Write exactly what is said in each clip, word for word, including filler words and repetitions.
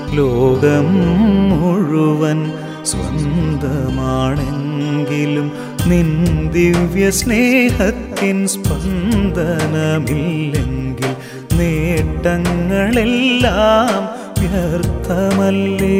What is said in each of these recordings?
ലോകം മുഴുവൻ സ്വന്തമാണെങ്കിലും നിൻ ദിവ്യ സ്നേഹത്തിൻ സ്പന്ദനമില്ലെങ്കിൽ നേട്ടങ്ങളെല്ലാം വ്യർത്ഥമല്ലേ.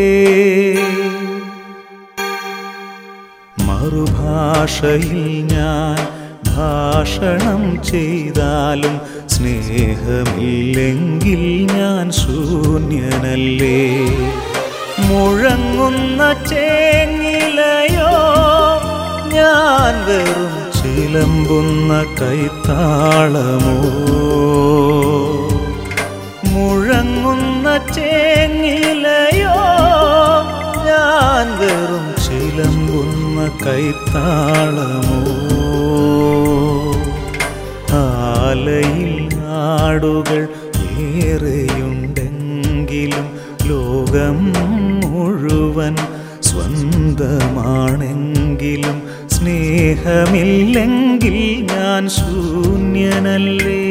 മറുഭാഷയിൽ ഞാൻ ഭാഷണം ചെയ്താലും സ്നേഹമില്ലെങ്കിൽ ഞാൻ ശൂന്യനല്ലേ. മുഴങ്ങുന്ന ചേങ്ങിലയോ ഞാൻ വെറും ചിലമ്പുന്ന കൈത്താളമോ. മുഴങ്ങുന്ന ചേങ്ങിലയോ ഞാൻ വെറും ചിലമ്പുന്ന കൈത്താളമോ. ആലയിൽ ആടുകൾ ഏറെയുണ്ടെങ്കിലും ലോകം മുഴുവൻ സ്വന്തമാണെങ്കിലും സ്നേഹമില്ലെങ്കിൽ ഞാൻ ശൂന്യനല്ലേ.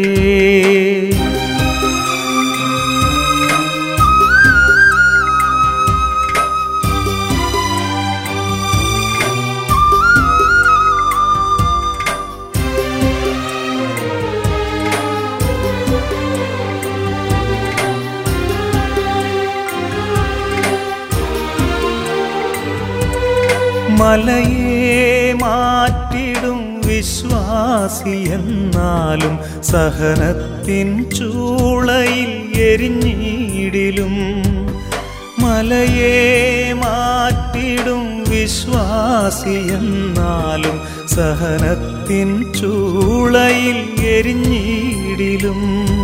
മലയെ മാറ്റിടും വിശ്വാസി എന്നാലും സഹനത്തിൻ ചൂളയിൽ എരിഞ്ഞിടിലും. മലയെ മാറ്റിടും വിശ്വാസി എന്നാലും സഹനത്തിൻ ചൂളയിൽ എരിഞ്ഞിടിലും.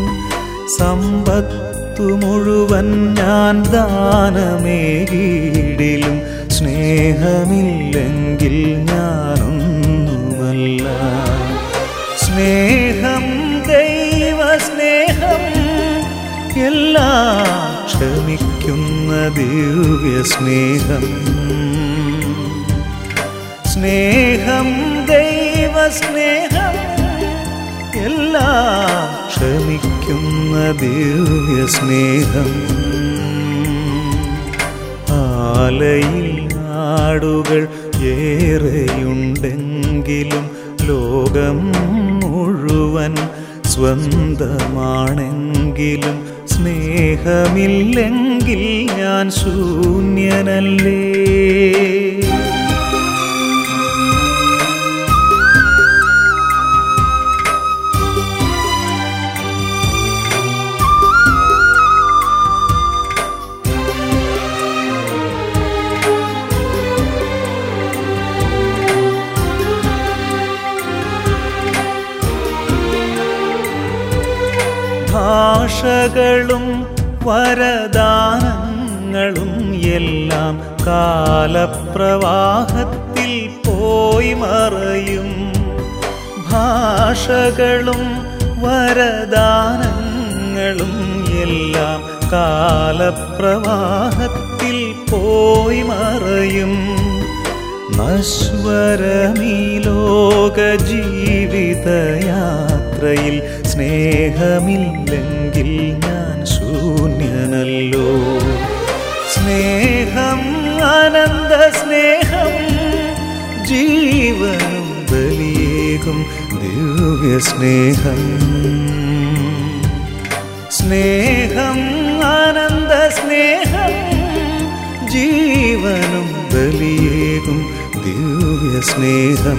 സമ്പത്തു മുഴുവൻ ഞാൻ ദാനമേകിടിലും സ്നേഹമില്ലെങ്കിൽ ഞാനൊന്നുമല്ല. സ്നേഹം ദൈവസ്നേഹം എല്ലാം ക്ഷമിക്കുന്ന ദിവ്യ സ്നേഹം. സ്നേഹം ദൈവസ്നേഹം എല്ലാം ക്ഷമിക്കുന്ന ദിവ്യ സ്നേഹം. ആലയിൽ ആടുകൾ ഏറെയുണ്ടെങ്കിലും ലോകം മുഴുവൻ സ്വന്തമാണെങ്കിലും സ്നേഹമില്ലെങ്കിൽ ഞാൻ ശൂന്യനല്ലേ. ഭാഷകളും വരദാനങ്ങളും എല്ലാം കാലപ്രവാഹത്തിൽ പോയി മറയും. ഭാഷകളും വരദാനങ്ങളും എല്ലാം കാലപ്രവാഹത്തിൽ പോയി മറയും. നശ്വരമീ ലോക ജീവിതയാത്രയിൽ സ്നേഹമില്ലെങ്കിൽ ഞാൻ ശൂന്യനല്ലോ. സ്നേഹം അനന്ത സ്നേഹം ജീവനും ബലിയേകും ദിവ്യ സ്നേഹം. സ്നേഹം അനന്ത സ്നേഹം ജീവനും ബലിയേകും ദിവ്യ സ്നേഹം.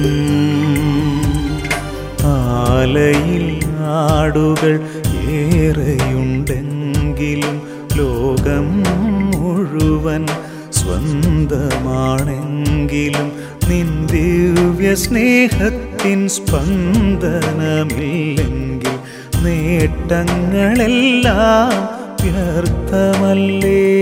ആലയിൽ ആടുകൾ ഏറെയുണ്ടെങ്കിലും ലോകം മുഴുവൻ സ്വന്തമാണെങ്കിലും നിൻ ദിവ്യ സ്നേഹത്തിൻ സ്പന്ദനമില്ലെങ്കിൽ നേട്ടങ്ങളെല്ലാം വ്യർത്ഥമല്ലേ.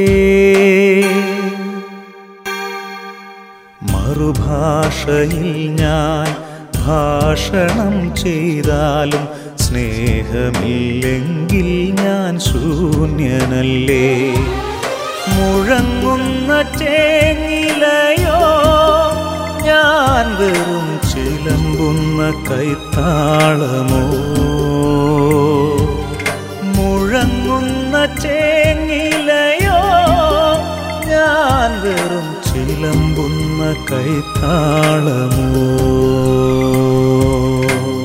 മറുഭാഷയിൽ ഞാൻ ഭാഷണം ചെയ്താലും സ്നേഹമില്ലെങ്കിൽ ഞാൻ ശൂന്യനല്ലേ. മുഴങ്ങുന്ന ചേങ്ങിലയോ ഞാൻ വെറും ചിലമ്പുന്ന കൈത്താളമോ. മുഴങ്ങുന്ന ചേങ്ങിലയോ വെറും ചിലമ്പുന്ന കൈത്താളമോ?